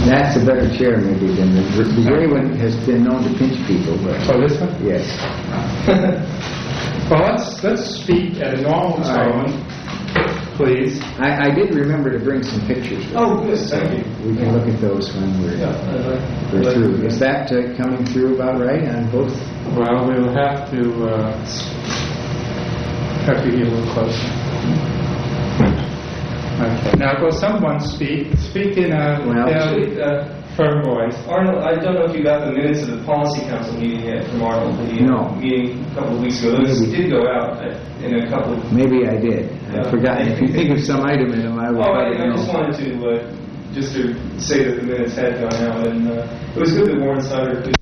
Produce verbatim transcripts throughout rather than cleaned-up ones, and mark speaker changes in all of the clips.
Speaker 1: That's a better chair, maybe, than the, the gray one has been known to pinch people. But
Speaker 2: oh, this one?
Speaker 1: Yes.
Speaker 2: Well, let's let's speak at a normal tone, right. Please.
Speaker 1: I, I did remember to bring some pictures.
Speaker 2: Oh, good. Thank you.
Speaker 1: We can look at those when we're,
Speaker 2: yeah, like,
Speaker 1: we're
Speaker 2: like
Speaker 1: through. Is that uh, coming through about right on both?
Speaker 2: Well, we'll have to uh, have to get a little closer. Okay. Now, will someone speak? Speak in a
Speaker 1: well,
Speaker 2: fairly uh, firm voice.
Speaker 3: Arnold, I don't know if you got the minutes of the policy council meeting yet from Arnold. The
Speaker 1: no.
Speaker 3: meeting a couple of weeks ago. Those
Speaker 1: Maybe.
Speaker 3: did go out in a couple of...
Speaker 1: Maybe I did.
Speaker 3: Yeah.
Speaker 1: I've forgotten. If you think of some item in them, I will.
Speaker 3: Oh, I, I
Speaker 1: know.
Speaker 3: just wanted to uh, just to say that the minutes had gone out, and uh, it was good that Warren Snyder could.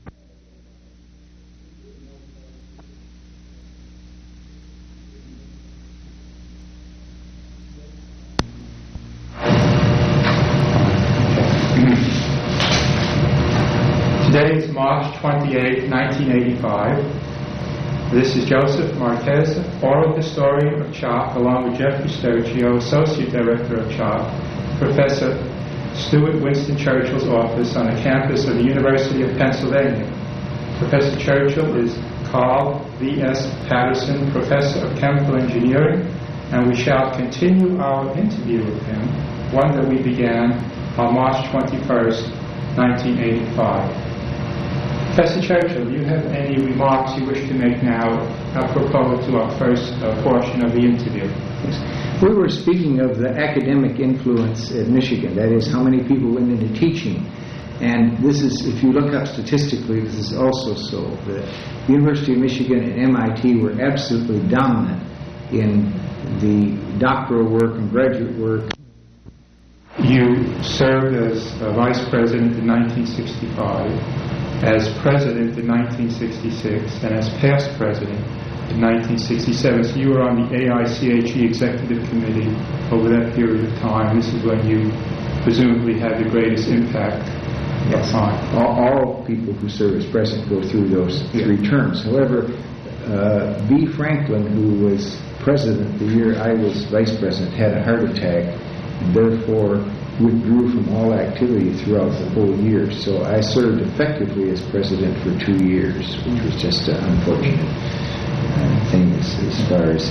Speaker 2: Today is March twenty-eighth, nineteen eighty-five. This is Joseph Marquez, oral historian of C H O P, along with Jeffrey Sturgio, associate director of C H O P, Professor Stuart Winston Churchill's office on the campus of the University of Pennsylvania. Professor Churchill is Carl V S Patterson, Professor of Chemical Engineering, and we shall continue our interview with him, one that we began on March twenty-first, nineteen eighty-five. Professor Churchill, do you have any remarks you wish to make now apropos to our first uh, portion of the interview?
Speaker 1: Yes. We were speaking of the academic influence at Michigan, that is, how many people went into teaching. And this is, if you look up statistically, this is also so. The University of Michigan and M I T were absolutely dominant in the doctoral work and graduate work.
Speaker 2: You served as uh, vice president in nineteen sixty-five, as president in nineteen sixty-six, and as past president in nineteen sixty-seven. So you were on the A I C H E executive committee over that period of time. This is when you presumably had the greatest impact.
Speaker 1: Yes.
Speaker 2: On
Speaker 1: all, all people who serve as president go through those three terms. However, uh, B. Franklin, who was president the year I was vice president, had a heart attack, and therefore withdrew from all activity throughout the whole year. So I served effectively as president for two years, which was just an unfortunate uh, thing as, as far as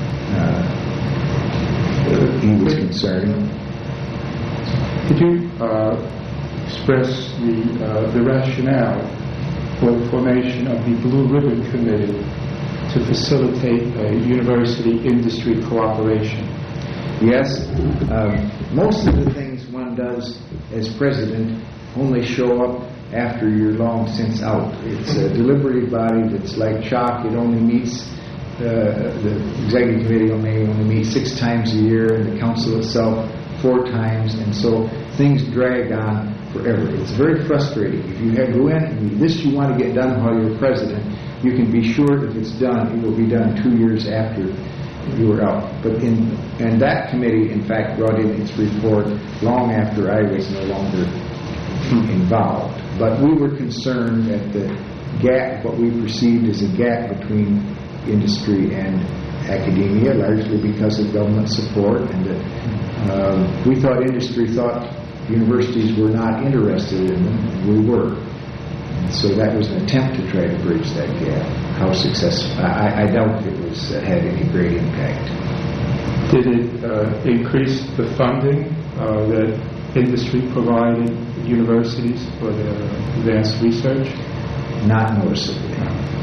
Speaker 1: uh, he was concerned.
Speaker 2: Could you uh, express the uh, the rationale for the formation of the Blue Ribbon Committee to facilitate a university-industry cooperation?
Speaker 1: Yes, um, most of the things one does as president only show up after you're long since out. It's a deliberative body that's like C H O P. It only meets, uh, the executive committee only, only meets six times a year, and the council itself four times, and so things drag on forever. It's very frustrating. If you have, go in and this you want to get done while you're president, you can be sure if it's done, it will be done two years after you were out. But in and that committee, in fact, brought in its report long after I was no longer involved. But we were concerned at the gap, what we perceived as a gap between industry and academia, largely because of government support, and that uh, we thought industry thought universities were not interested in them, and we were. And so that was an attempt to try to bridge that gap. How successful? I, I doubt it was uh, had any great impact.
Speaker 2: Did it uh, increase the funding uh, that industry provided universities for their advanced research?
Speaker 1: Not noticeably.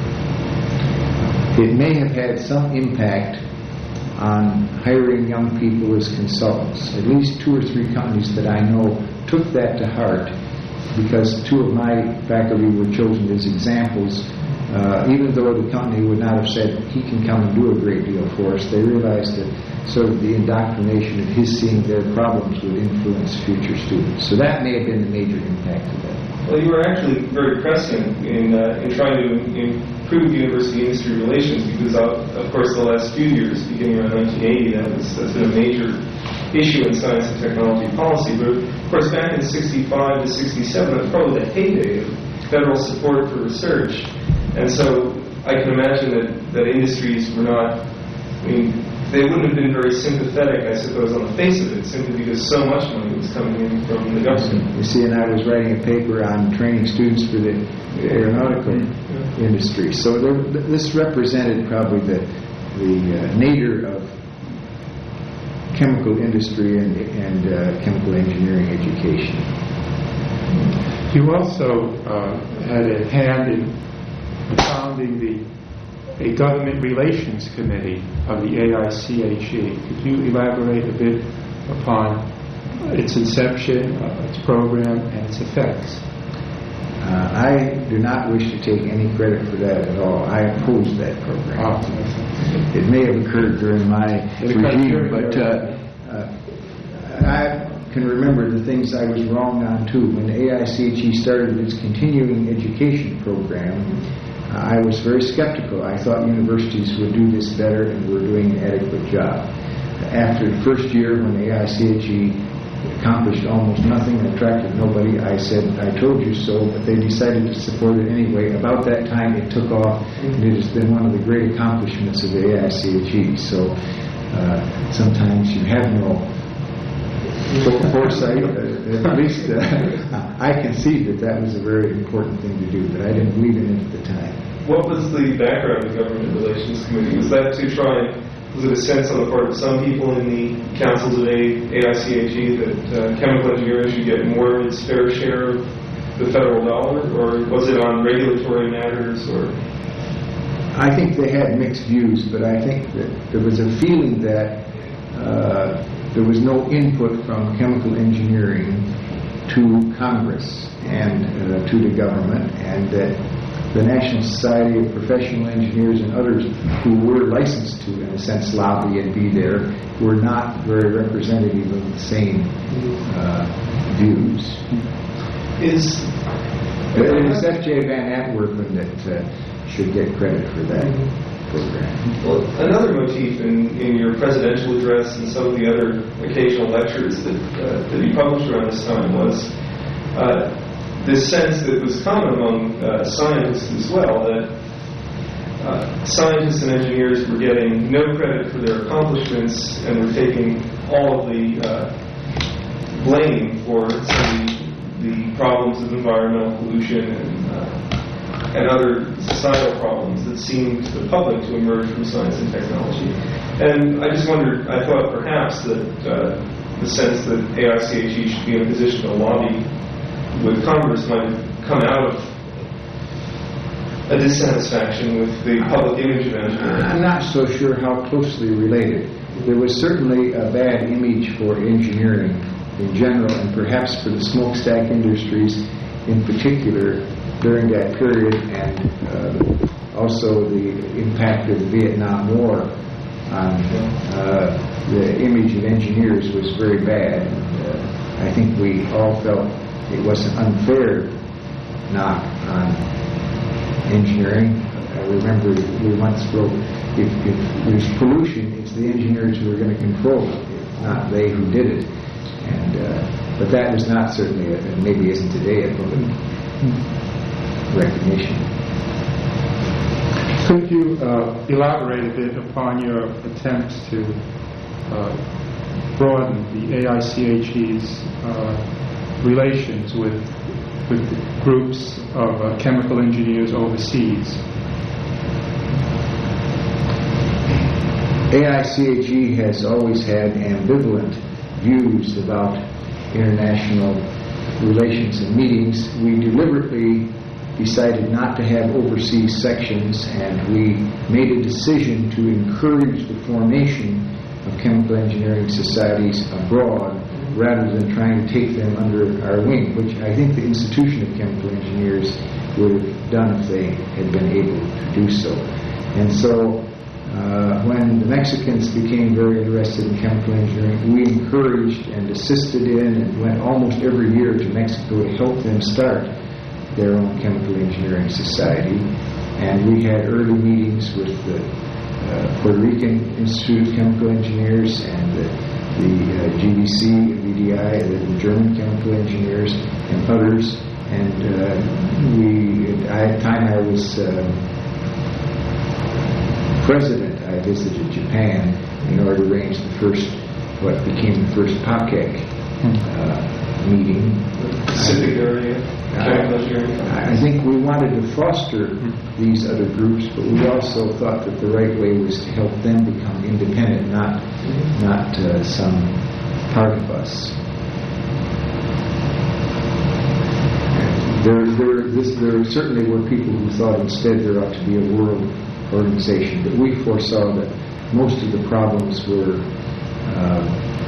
Speaker 1: It may have had some impact on hiring young people as consultants. At least two or three companies that I know took that to heart, because two of my faculty were chosen as examples. Uh, even though the company would not have said he can come and do a great deal for us, they realized that sort of the indoctrination of his seeing their problems would influence future students. So that may have been the major impact of that.
Speaker 3: Well, you were actually very prescient in uh, in trying to improve university-industry relations, because of, of course the last few years, beginning around nineteen eighty, that was that's been a major issue in science and technology policy. But of course, back in sixty-five to sixty-seven, that's probably the heyday of federal support for research. And so I can imagine that, that industries were not, I mean, they wouldn't have been very sympathetic, I suppose, on the face of it, simply because so much money was coming in from the government.
Speaker 1: You see, and I was writing a paper on training students for the aeronautical yeah. industry. So there, this represented probably the, the uh, nadir of chemical industry and, and uh, chemical engineering education.
Speaker 2: You also uh, had a hand in founding the a government relations committee of the A I C H E. Could you elaborate a bit upon its inception, uh, its program, and its effects?
Speaker 1: Uh, I do not wish to take any credit for that at all. I opposed that program.
Speaker 2: Oh,
Speaker 1: it may have occurred during my regime, but uh, uh, I can remember the things I was wrong on too. When the A I C H E started its continuing education program, uh, I was very skeptical. I thought universities would do this better and were doing an adequate job. After the first year, when the A I C H E accomplished almost nothing and attracted nobody, I said, I told you so, but they decided to support it anyway. About that time, it took off, and it has been one of the great accomplishments of the A I C H E. So uh, sometimes you have no foresight. Uh, at least uh, I concede that that was a very important thing to do, but I didn't believe in it at the time.
Speaker 3: What was the background of the Government Relations Committee? Was that to try and was it a sense on the part of some people in the council today, A I C H E, that uh, chemical engineering should get more of its fair share of the federal dollar, or was it on regulatory matters? Or
Speaker 1: I think they had mixed views, but I think that there was a feeling that uh, there was no input from chemical engineering to Congress and uh, to the government, and that the National Society of Professional Engineers and others who were licensed to, in a sense, lobby and be there were not very representative of the same uh, views.
Speaker 3: Is
Speaker 1: it was F J Van Antwerpen that uh, should get credit for that program.
Speaker 3: Well, another motif in, in your presidential address and some of the other occasional lectures that, uh, that you published around this time was uh, this sense that was common among uh, scientists as well, that uh, scientists and engineers were getting no credit for their accomplishments and were taking all of the uh, blame for some of the, the problems of environmental pollution and, uh, and other societal problems that seemed to the public to emerge from science and technology. And I just wondered, I thought perhaps that uh, the sense that A I C H E should be in a position to lobby with Congress might have come out of a dissatisfaction with the public image of engineering.
Speaker 1: I'm not so sure how closely related. There was certainly a bad image for engineering in general, and perhaps for the smokestack industries in particular during that period, and uh, also the impact of the Vietnam War on uh, the image of engineers was very bad. And, uh, I think we all felt it was an unfair knock on engineering. I remember we once wrote, if, if there's pollution, it's the engineers who are going to control it, not they who did it. And uh, but that was not certainly, a, and maybe isn't today, a public recognition.
Speaker 2: Could you uh, elaborate a bit upon your attempts to uh, broaden the A I C H E's uh, relations with with groups of uh, chemical engineers overseas?
Speaker 1: A I C H E has always had ambivalent views about international relations and meetings. We deliberately decided not to have overseas sections, and we made a decision to encourage the formation of chemical engineering societies abroad rather than trying to take them under our wing, which I think the institution of chemical engineers would have done if they had been able to do so. And so uh, when the Mexicans became very interested in chemical engineering, we encouraged and assisted in and went almost every year to Mexico to help them start their own chemical engineering society. And we had early meetings with the uh, Puerto Rican Institute of Chemical Engineers and the, the uh, G B C, V D I, the German chemical engineers, and others. And uh, we, at the time I was uh, president, I I visited Japan in order to arrange the first, what became the first P A C E C uh, meeting.
Speaker 3: Pacific area, chemical engineering.
Speaker 1: I think we wanted to foster these other groups, but we also thought that the right way was to help them become independent, not not uh, some part of us. There, there, this, there certainly were people who thought instead there ought to be a world organization, but we foresaw that most of the problems were uh,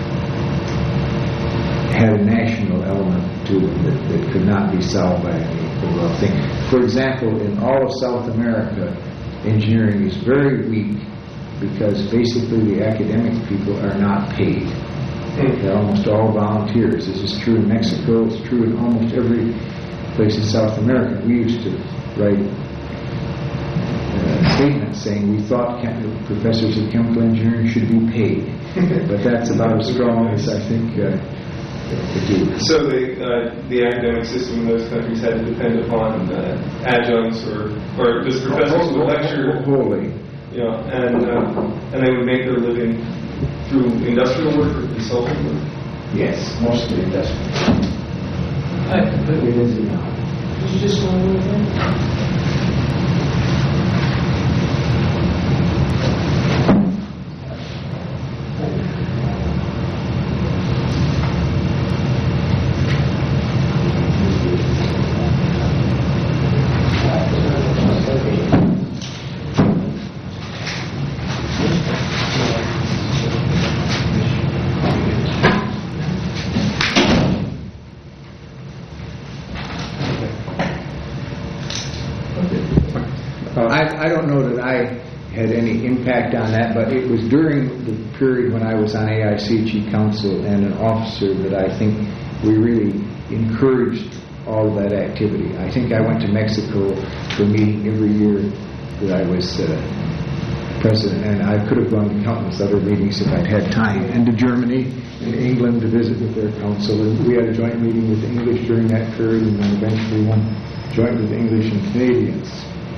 Speaker 1: had a national element to them that, that could not be solved by any overall thing. For example, in all of South America, engineering is very weak because basically the academic people are not paid. They're almost all volunteers. This is true in Mexico. It's true in almost every place in South America. We used to write uh, statements saying we thought chem- professors of chemical engineering should be paid. But that's about as strong as I think uh, to do.
Speaker 3: So the, uh, the academic system in those countries had to depend upon uh, adjuncts or, or just professors who lecture.
Speaker 1: Wholly.
Speaker 3: You know, and, uh, and they would make their living through industrial work or consulting work?
Speaker 1: Yes, mostly industrial. It is now.
Speaker 4: Did you just want to move in?
Speaker 1: I, I don't know that I had any impact on that, but it was during the period when I was on A I C H E Council and an officer that I think we really encouraged all of that activity. I think I went to Mexico for a meeting every year that I was uh, president, and I could have gone to countless other meetings if I'd had time, and to Germany and England to visit with their council. And we had a joint meeting with the English during that period, and then eventually one joint with the English and Canadians.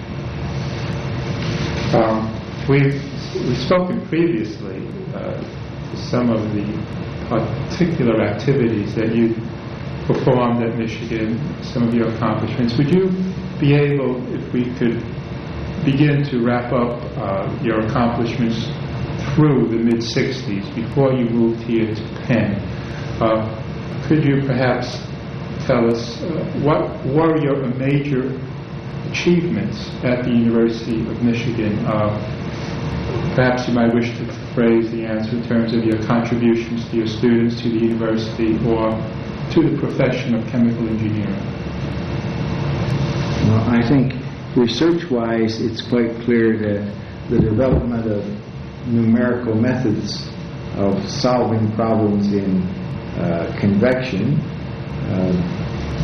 Speaker 2: Um, we've, we've spoken previously uh, to some of the particular activities that you performed at Michigan, some of your accomplishments. Would you be able, if we could begin to wrap up uh, your accomplishments through the mid-sixties, before you moved here to Penn, uh, could you perhaps tell us uh, what were your major achievements at the University of Michigan? Uh, perhaps you might wish to phrase the answer in terms of your contributions to your students, to the university, or to the profession of chemical engineering.
Speaker 1: Well, I think research-wise, it's quite clear that the development of numerical methods of solving problems in uh, convection uh,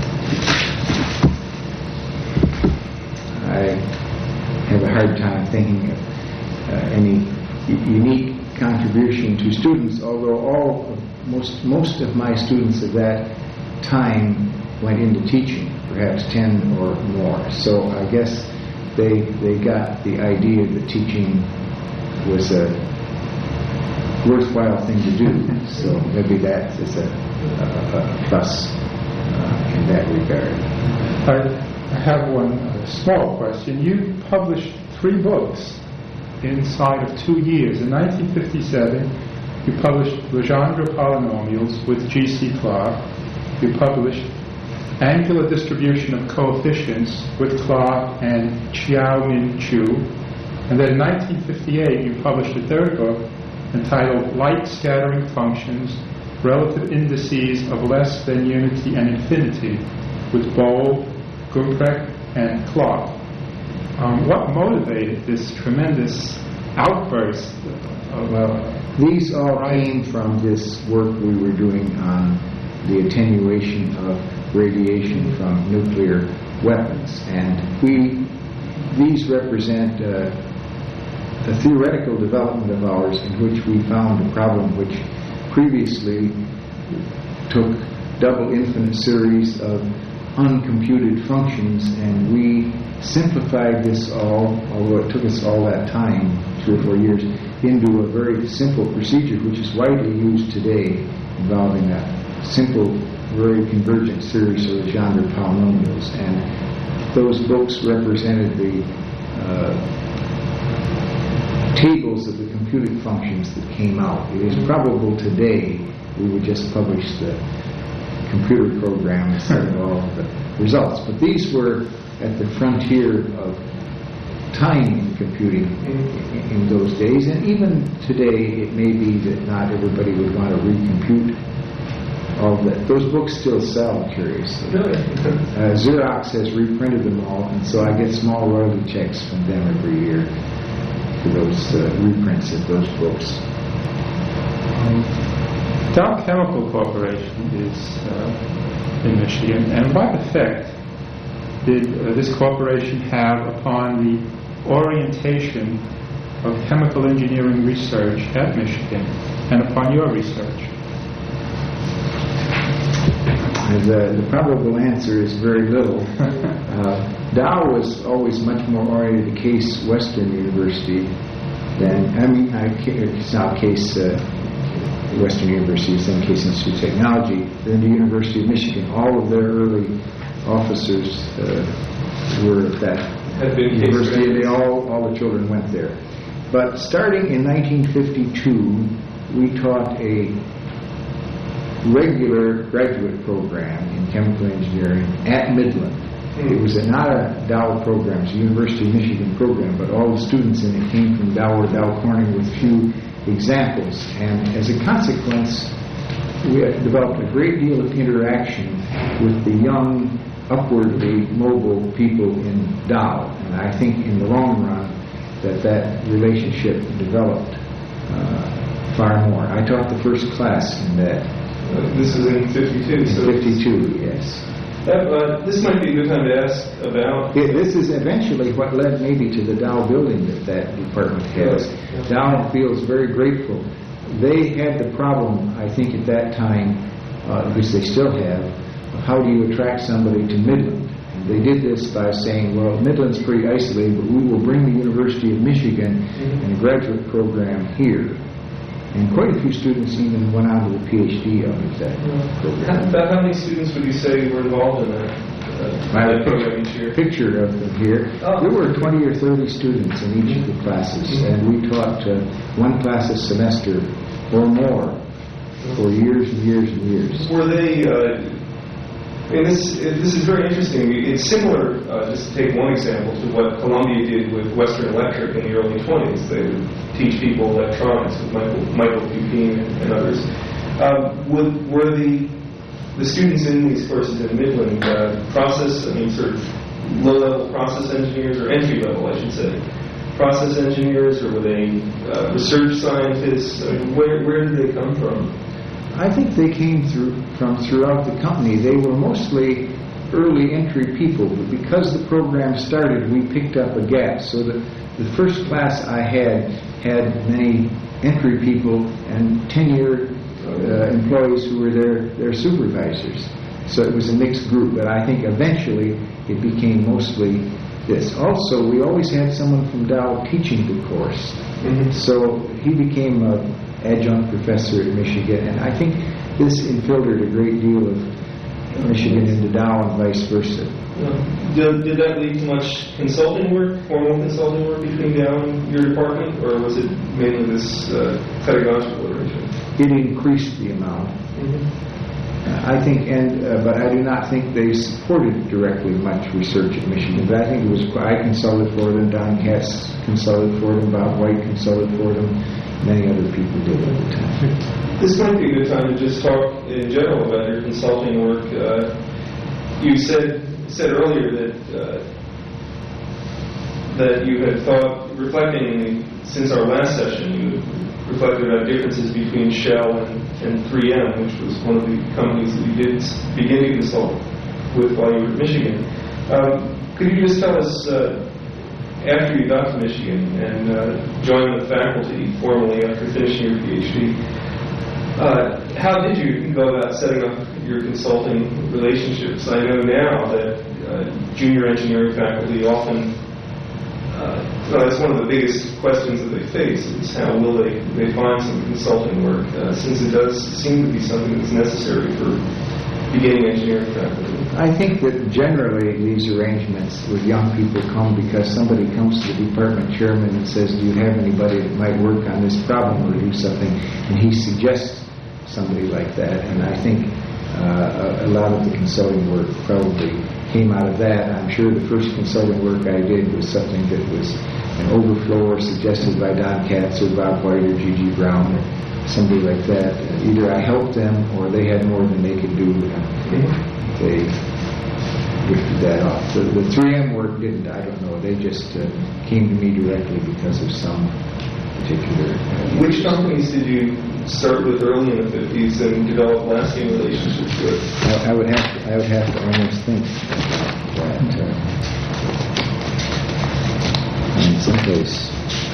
Speaker 1: I have a hard time thinking of uh, any u- unique contribution to students, although all most most of my students at that time went into teaching, perhaps ten or more. So I guess they they got the idea that teaching was a worthwhile thing to do. So maybe that is a, a, a plus uh, in that regard.
Speaker 2: I I have one uh, small question. You published three books inside of two years. In nineteen fifty-seven, you published Legendre Polynomials with G C Clark. You published Angular Distribution of Coefficients with Clark and Chiao-Min Chu. And then in nineteen fifty-eight, you published a third book entitled Light Scattering Functions, Relative Indices of Less Than Unity and Infinity with Bold, Gumprecht, and Clark. Um, what motivated this tremendous outburst of...
Speaker 1: Well, these all came from this work we were doing on the attenuation of radiation from nuclear weapons. And we, these represent uh, a theoretical development of ours in which we found a problem which previously took double infinite series of uncomputed functions, and we simplified this all, although it took us all that time, three or four years, into a very simple procedure which is widely used today, involving a simple, very convergent series of Legendre polynomials. And those books represented the uh, tables of the computed functions that came out. It is probable today we would just publish the computer program instead of all of the results. But these were at the frontier of time computing in, in those days, and even today it may be that not everybody would want to recompute all of that. Those books still sell, curiously.
Speaker 3: Really?
Speaker 1: Uh, Xerox has reprinted them all, and so I get small royalty checks from them every year for those uh, reprints of those books.
Speaker 2: Um, Dow Chemical Corporation is uh, in Michigan, and what effect did uh, this corporation have upon the orientation of chemical engineering research at Michigan and upon your research?
Speaker 1: The, the probable answer is very little. uh, Dow was always much more oriented to Case Western University than, I mean, I, it's now Case uh, Western University, it's then Case Institute of Technology, than the University of Michigan. All of their early officers uh, were at that university, and they all, all the children went there. But starting in nineteen fifty-two, we taught a regular graduate program in chemical engineering at Midland. Mm. It was a, not a Dow program, it was a University of Michigan program, but all the students in it came from Dow or Dow Corning with few examples. And as a consequence, we had developed a great deal of interaction with the young, upwardly mobile people in Dow. And I think in the long run that that relationship developed uh, far more. I taught the first class in that.
Speaker 3: Uh, this is in fifty-two.
Speaker 1: In
Speaker 3: so
Speaker 1: fifty-two, yes.
Speaker 3: That, uh, this might be a good time to ask about...
Speaker 1: It, this is eventually what led maybe to the Dow building that that department has.
Speaker 3: Yes.
Speaker 1: Dow feels very grateful. They had the problem, I think, at that time, uh, which they still have, of how do you attract somebody to Midland. And they did this by saying, well, Midland's pretty isolated, but we will bring the University of Michigan mm-hmm. and a graduate program here. And quite a few students even went on to the PhD out of that
Speaker 3: yeah.
Speaker 1: program.
Speaker 3: About how many students would you say were involved in that, uh,
Speaker 1: I have
Speaker 3: that
Speaker 1: a
Speaker 3: program
Speaker 1: picture,
Speaker 3: each year?
Speaker 1: picture of them here.
Speaker 3: Oh.
Speaker 1: There were twenty or thirty students in each of the classes,
Speaker 3: mm-hmm.
Speaker 1: and we taught uh, one class a semester or more for years and years and years.
Speaker 3: Were they... Uh, And this this is very interesting. It's similar, uh, just to take one example, to what Columbia did with Western Electric in the early twenties. They would teach people electronics with Michael, Michael Pupin and, and others. Um, would, were the the students in these courses in Midland uh, process, I mean, sort of low-level process engineers, or entry-level, I should say, process engineers, or were they uh, research scientists? I mean, where, where did they come from?
Speaker 1: I think they came through from throughout the company. They were mostly early entry people, but because the program started, we picked up a gap. So that the first class I had had many entry people and tenured uh, employees who were their, their supervisors. So it was a mixed group, but I think eventually it became mostly this. Also, we always had someone from Dow teaching the course. Mm-hmm. So he became a adjunct professor at Michigan, and I think this infiltrated a great deal of Michigan into Dow and vice versa.
Speaker 3: Yeah. Did, did that lead to much consulting work, formal consulting work between Dow and your department, or was it mainly this uh, pedagogical literature?
Speaker 1: It increased the amount. Mm-hmm. uh, I think, and uh, but I do not think they supported directly much research at Michigan. But I think it was I consulted for them, Don Katz consulted for them, Bob White consulted for them. Many other people did at the time.
Speaker 3: This might be a good time to just talk in general about your consulting work. Uh, you said said earlier that uh, that you had thought, reflecting since our last session, you had reflected about differences between Shell and, and three M, which was one of the companies that you did begin to consult with while you were at Michigan. Um, could you just tell us, uh, after you got to Michigan and uh, joined the faculty formally after finishing your PhD, Uh, how did you go about setting up your consulting relationships? I know now that uh, junior engineering faculty often, uh, well, that's one of the biggest questions that they face, is how will they, they find some consulting work, uh, since it does seem to be something that's necessary for beginning engineering faculty.
Speaker 1: I think that generally these arrangements with young people come because somebody comes to the department chairman and says, do you have anybody that might work on this problem or do something? And he suggests somebody like that. And I think uh, a, a lot of the consulting work probably came out of that. I'm sure the first consulting work I did was something that was an overflow or suggested by Don Katz or Bob White or G G Brown or somebody like that. Uh, either I helped them or they had more than they could do. Uh, they lifted that off. The, the three M work didn't. I don't know. They just uh, came to me directly because of some particular... Uh,
Speaker 3: Which companies did you start with early in the fifties and develop lasting relationships with?
Speaker 1: I, I would have to, I would have to almost think that uh, in some case...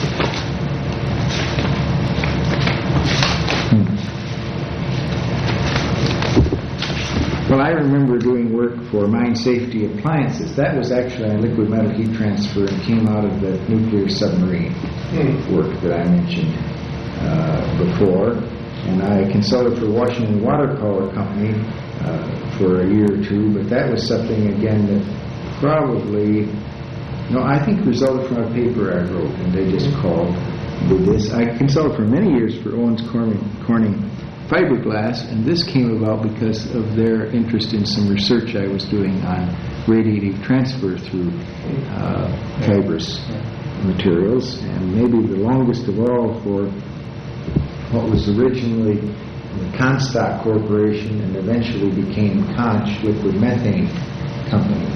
Speaker 1: Well, I remember doing work for Mine Safety Appliances. That was actually on liquid metal heat transfer and came out of the nuclear submarine hmm. work that I mentioned uh, before. And I consulted for Washington Water Power Company uh, for a year or two, but that was something, again, that probably, no, I think resulted from a paper I wrote, and they just called with this. I consulted for many years for Owens Corning, Corning Fiberglass, and this came about because of their interest in some research I was doing on radiative transfer through uh, fibrous materials, and maybe the longest of all for what was originally the Comstock Corporation and eventually became Conch Liquid Methane Company.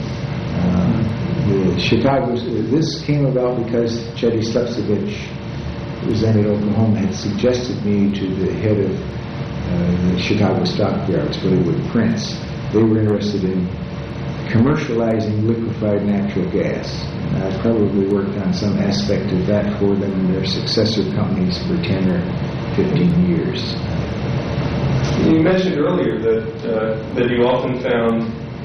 Speaker 1: Uh, the Chicago, this came about because Chetty Stupsevich, who was then at Oklahoma, had suggested me to the head of Uh, the Chicago Stockyards, Willywood Prince. They were interested in commercializing liquefied natural gas. And I probably worked on some aspect of that for them and their successor companies for ten or fifteen years.
Speaker 3: You mentioned earlier that uh, that you often found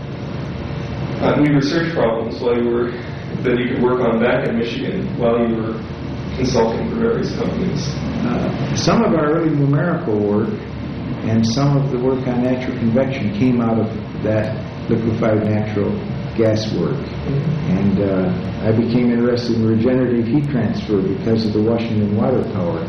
Speaker 3: uh, new research problems while you were that you could work on back in Michigan while you were consulting for various companies.
Speaker 1: Uh, some of our early numerical work and some of the work on natural convection came out of that liquefied natural gas work. Mm-hmm. And uh, I became interested in regenerative heat transfer because of the Washington Water Power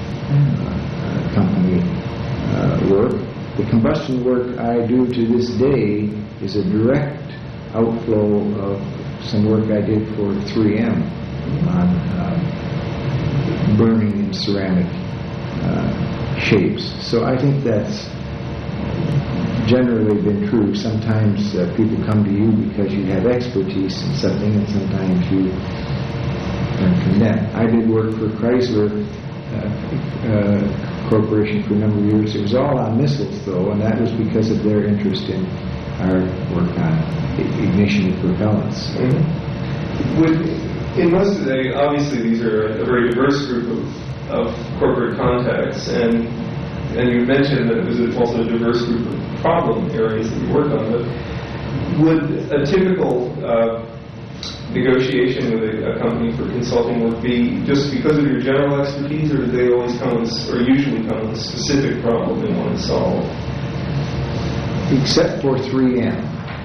Speaker 1: uh, Company uh, work. The combustion work I do to this day is a direct outflow of some work I did for three M on uh, burning in ceramic uh, shapes. So I think that's generally been true. Sometimes uh, people come to you because you have expertise in something, and sometimes you learn from them. I did work for Chrysler uh, uh, Corporation for a number of years. It was all on missiles, though, and that was because of their interest in our work on ignition of propellants.
Speaker 3: Mm-hmm. Would, in most of the, obviously these are a very diverse group of of corporate contacts, and and you mentioned that it was also a diverse group of problem areas that you work on, but would a typical uh, negotiation with a, a company for consulting work be just because of your general expertise, or do they always come with, or usually come with a specific problem they want to solve?
Speaker 1: Except for three M,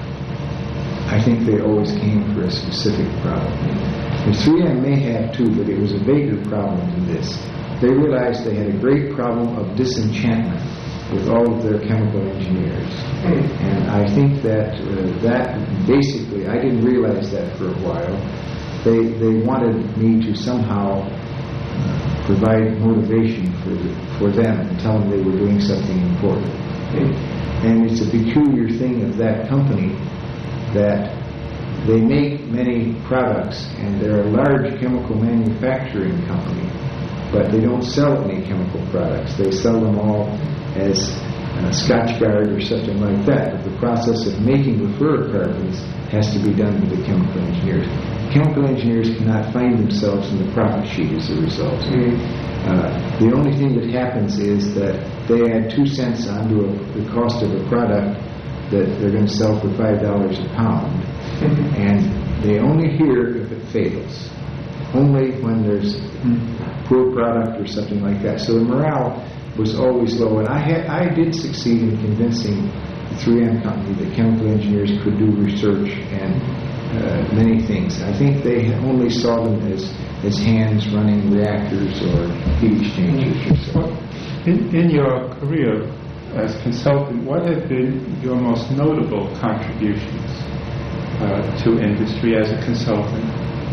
Speaker 1: I think they always came for a specific problem. The three M may have too, but it was a bigger problem than this. They realized they had a great problem of disenchantment with all of their chemical engineers. And I think that uh, that basically, I didn't realize that for a while. They they wanted me to somehow uh, provide motivation for the, for them and tell them they were doing something important. And it's a peculiar thing of that company that they make many products, and they're a large chemical manufacturing company, but they don't sell any chemical products. They sell them all as uh, Scotchgard or something like that. But the process of making the fluorocarbons has to be done by the chemical engineers. Chemical engineers cannot find themselves in the profit sheet as a result.
Speaker 3: Mm-hmm.
Speaker 1: Uh, the only thing that happens is that they add two cents onto a, the cost of a product that they're going to sell for five dollars a pound, mm-hmm. and they only hear if it fails, only when there's mm-hmm. poor product or something like that. So the morale was always low, and I had I did succeed in convincing the three M company that chemical engineers could do research and uh, many things. I think they only saw them as as hands running reactors or heat exchangers or so.
Speaker 2: In, in your career as consultant, what have been your most notable contributions uh, to industry as a consultant?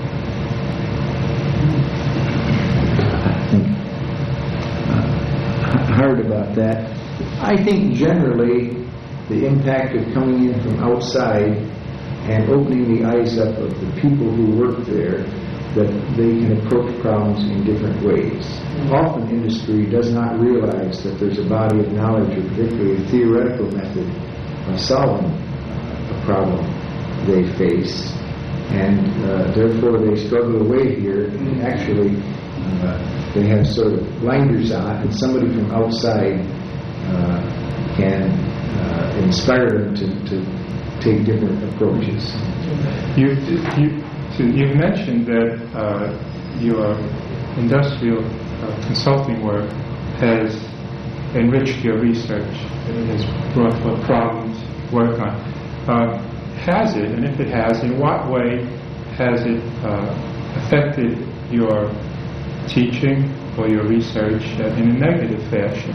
Speaker 1: Uh, hard about that. I think generally the impact of coming in from outside and opening the eyes up of the people who work there, that they can approach problems in different ways. Often industry does not realize that there's a body of knowledge, or particularly a theoretical method of solving a problem they face, and uh, therefore they struggle away here, and actually uh, they have sort of blinders on, and somebody from outside uh, can uh, inspire them to, to take different approaches.
Speaker 2: You, you So you've mentioned that uh, your industrial uh, consulting work has enriched your research. It has brought forth problems to work on. Uh, has it, and if it has, in what way has it uh, affected your teaching or your research uh, in a negative fashion?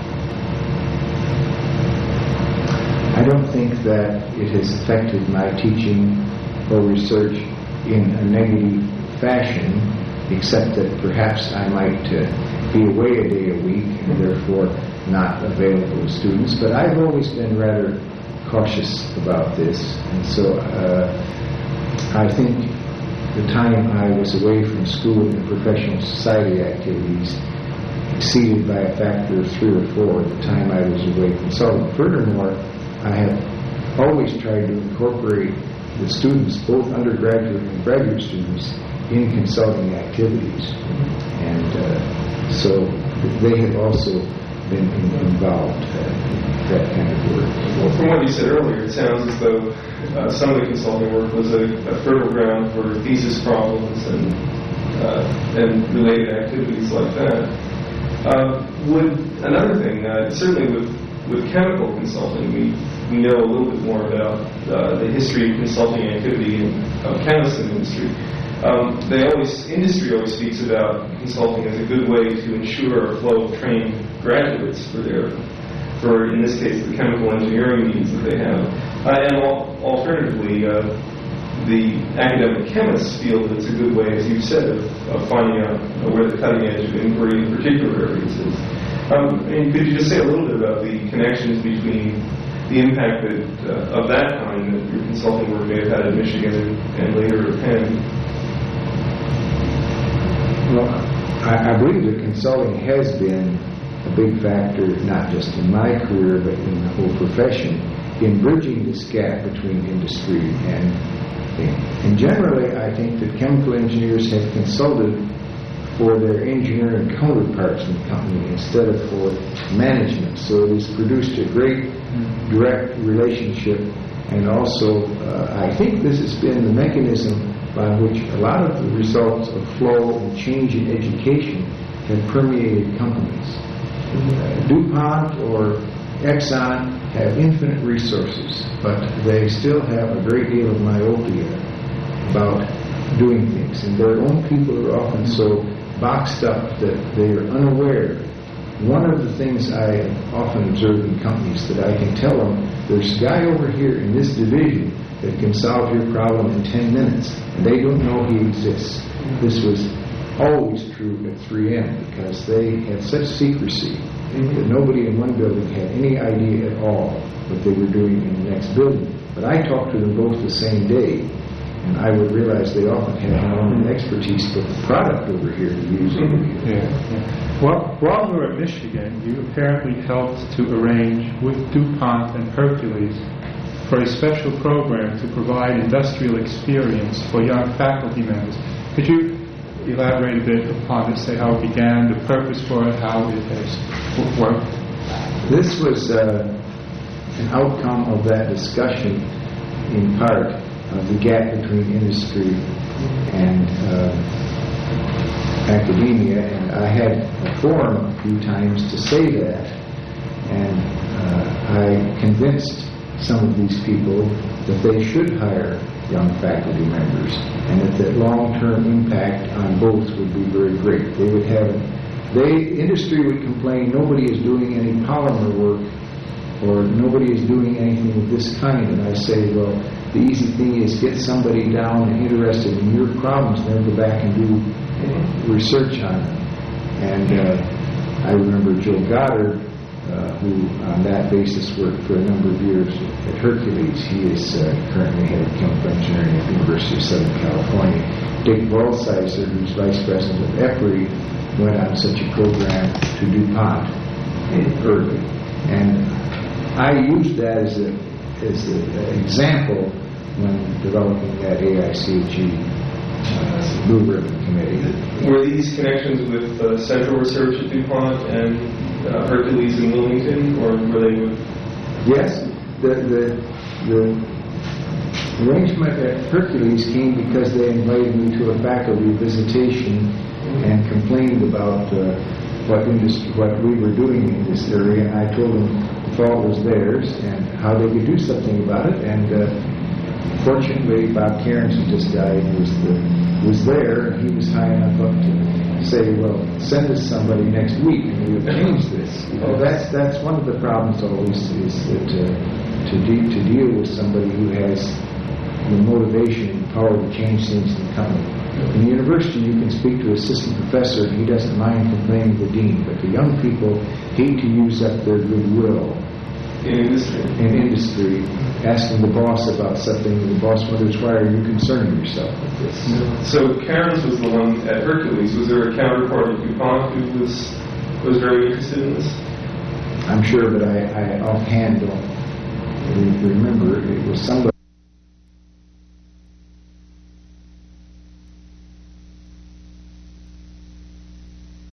Speaker 1: I don't think that it has affected my teaching or research in a negative fashion, except that perhaps I might uh, be away a day a week and therefore not available to students. But I've always been rather cautious about this, and so uh, I think the time I was away from school and professional society activities exceeded by a factor of three or four the time I was away consulting. Furthermore, I have always tried to incorporate the students, both undergraduate and graduate students, in consulting activities. And uh, so they have also been in, involved uh, in that kind of work.
Speaker 3: Well, from what you said earlier, it sounds as though uh, some of the consulting work was a, a fertile ground for thesis problems and, uh, and related activities like that. Uh, would another thing, uh, certainly with, with chemical consulting, we we know a little bit more about uh, the history of consulting activity in uh, chemists in industry. Um, they always, industry always speaks about consulting as a good way to ensure a flow of trained graduates for their, for in this case, the chemical engineering needs that they have. Uh, and al- alternatively, uh, the academic chemists feel that it's a good way, as you've said, of, of finding out uh, where the cutting edge of inquiry in particular areas is. Um, and could you just say a little bit about the connections between the impact that, uh, of that kind that your consulting work may have had at Michigan and, and later at Penn?
Speaker 1: Well, I, I believe that consulting has been a big factor, not just in my career, but in the whole profession, in bridging this gap between industry and and generally, I think that chemical engineers have consulted for their engineering counterparts in the company instead of for management. So it has produced a great direct relationship, and also uh, I think this has been the mechanism by which a lot of the results of flow and change in education have permeated companies. Uh, DuPont or Exxon have infinite resources, but they still have a great deal of myopia about doing things, and their own people are often so boxed up that they are unaware. One of the things I often observe in companies that I can tell them, there's a guy over here in this division that can solve your problem in ten minutes, and they don't know he exists. This was always true at three M because they had such secrecy that nobody in one building had any idea at all what they were doing in the next building. But I talked to them both the same day, And I would realize they often have not only expertise, but the product over here to use over here.
Speaker 2: Yeah, yeah. Well, while you were at Michigan, you apparently helped to arrange with DuPont and Hercules for a special program to provide industrial experience for young faculty members. Could you elaborate a bit upon this, say how it began, the purpose for it, how it has worked?
Speaker 1: This was uh, an outcome of that discussion, in part, of the gap between industry and uh, academia, and I had a forum a few times to say that, and uh, I convinced some of these people that they should hire young faculty members, and that the long-term impact on both would be very great. They would have, they industry would complain nobody is doing any polymer work, or nobody is doing anything of this kind, and I say, well, the easy thing is get somebody down and interested in your problems, and then go back and do research on them. And uh, I remember Joe Goddard, uh, who on that basis worked for a number of years at Hercules. He is uh, currently head of chemical engineering at the University of Southern California. Dick Balsizer, who's vice president of EPRI, went on such a program to DuPont early. And I used that as a as an example when developing that A I C G uh, Blue Ribbon Committee.
Speaker 3: Were these connections with uh, Central Research at DuPont and uh, Hercules in Wilmington, or were they with?
Speaker 1: Yes, the the the arrangement at Hercules came because they invited me to a faculty visitation and complained about uh, what industry, what we were doing in this area, and I told them the fault was theirs and how they could do something about it. And uh, fortunately, Bob Cairns, who just died, was the was there, and he was high enough up to say, "Well, send us somebody next week, and we'll change this." Well, that's that's one of the problems always, is that uh, to de- to deal with somebody who has the motivation and power to change things in the company. In the university, you can speak to an assistant professor, and he doesn't mind complaining to the dean, but the young people hate to use up their goodwill
Speaker 3: In industry.
Speaker 1: in industry, asking the boss about something, and the boss wonders, why are you concerning yourself with this?
Speaker 3: So Cairns was the one at Hercules. Was there a counterpart at DuPont who was was very interested in this?
Speaker 1: I'm sure, but I, I offhand don't